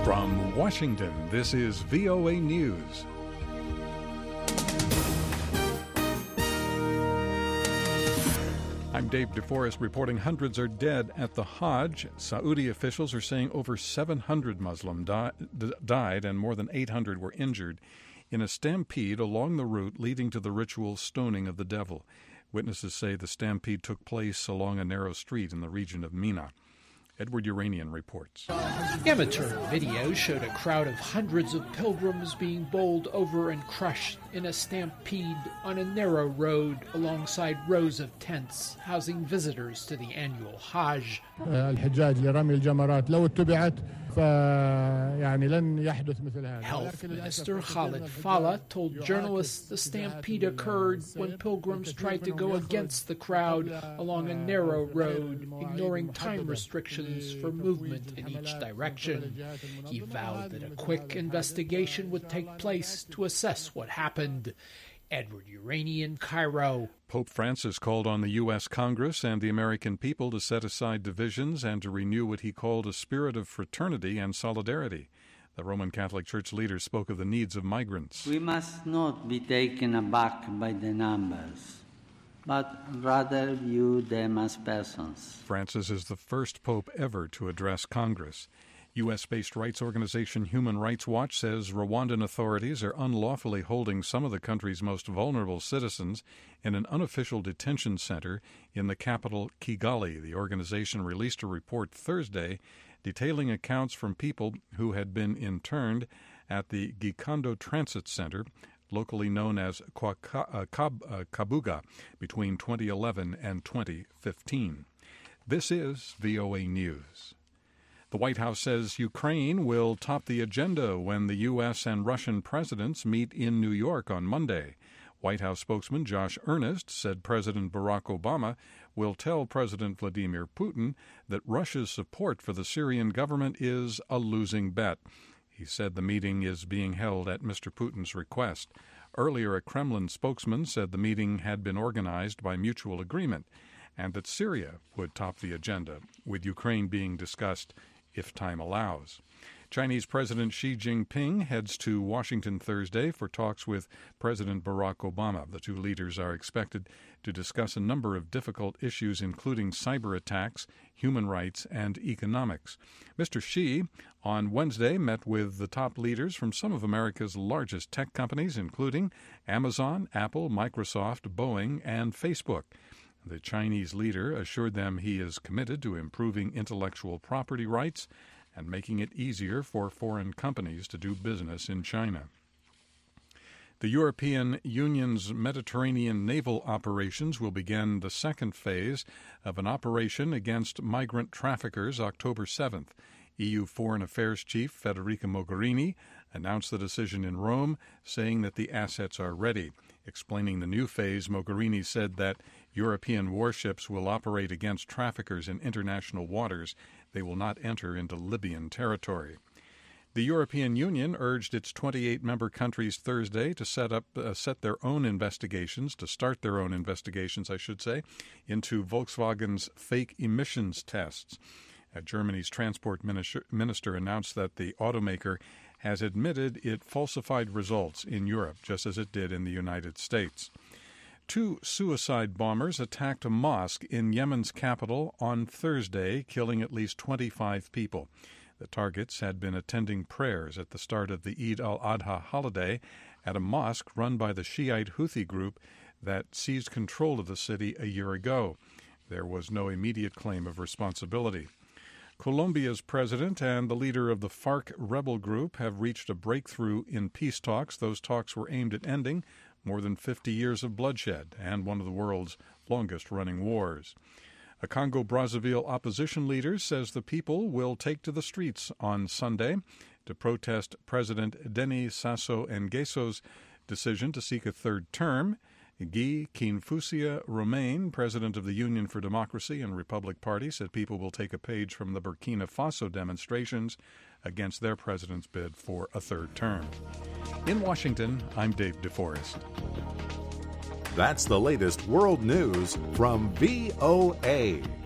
From Washington, this is VOA News. I'm Dave DeForest reporting hundreds are dead at the Hajj. Saudi officials are saying over 700 Muslims died and more than 800 were injured in a stampede along the route leading to the ritual stoning of the devil. Witnesses say the stampede took place along a narrow street in the region of Mina. Edward Uranian reports. Amateur video showed a crowd of hundreds of pilgrims being bowled over and crushed in a stampede on a narrow road alongside rows of tents housing visitors to the annual Hajj. Health Minister Khalid Fala told journalists the stampede occurred when pilgrims tried to go against the crowd along a narrow road, ignoring time restrictions for movement in each direction. He vowed that a quick investigation would take place to assess what happened. Edward Uranian, Cairo. Pope Francis called on the U.S. Congress and the American people to set aside divisions and to renew what he called a spirit of fraternity and solidarity. The Roman Catholic Church leader spoke of the needs of migrants. We must not be taken aback by the numbers, but rather view them as persons. Francis is the first pope ever to address Congress. U.S.-based rights organization Human Rights Watch says Rwandan authorities are unlawfully holding some of the country's most vulnerable citizens in an unofficial detention center in the capital, Kigali. The organization released a report Thursday detailing accounts from people who had been interned at the Gikondo Transit Center, locally known as Kabuga, between 2011 and 2015. This is VOA News. The White House says Ukraine will top the agenda when the U.S. and Russian presidents meet in New York on Monday. White House spokesman Josh Earnest said President Barack Obama will tell President Vladimir Putin that Russia's support for the Syrian government is a losing bet. He said the meeting is being held at Mr. Putin's request. Earlier, a Kremlin spokesman said the meeting had been organized by mutual agreement and that Syria would top the agenda, with Ukraine being discussed if time allows. Chinese President Xi Jinping heads to Washington Thursday for talks with President Barack Obama. The two leaders are expected to discuss a number of difficult issues, including cyber attacks, human rights, and economics. Mr. Xi, on Wednesday, met with the top leaders from some of America's largest tech companies, including Amazon, Apple, Microsoft, Boeing, and Facebook. The Chinese leader assured them he is committed to improving intellectual property rights and making it easier for foreign companies to do business in China. The European Union's Mediterranean naval operations will begin the second phase of an operation against migrant traffickers October 7th. EU Foreign Affairs Chief Federica Mogherini announced the decision in Rome, saying that the assets are ready. Explaining the new phase, Mogherini said that European warships will operate against traffickers in international waters. They will not enter into Libyan territory. The European Union urged its 28 member countries Thursday to start their own investigations, into Volkswagen's fake emissions tests. Germany's transport minister announced that the automaker has admitted it falsified results in Europe, just as it did in the United States. 2 suicide bombers attacked a mosque in Yemen's capital on Thursday, killing at least 25 people. The targets had been attending prayers at the start of the Eid al-Adha holiday at a mosque run by the Shiite Houthi group that seized control of the city a year ago. There was no immediate claim of responsibility. Colombia's president and the leader of the FARC rebel group have reached a breakthrough in peace talks. Those talks were aimed at ending more than 50 years of bloodshed and one of the world's longest-running wars. A Congo-Brazzaville opposition leader says the people will take to the streets on Sunday to protest President Denis Sassou Nguesso's decision to seek a third term. Guy Kinfusia-Romain, president of the Union for Democracy and Republic Party, said people will take a page from the Burkina Faso demonstrations against their president's bid for a third term. In Washington, I'm Dave DeForest. That's the latest world news from VOA.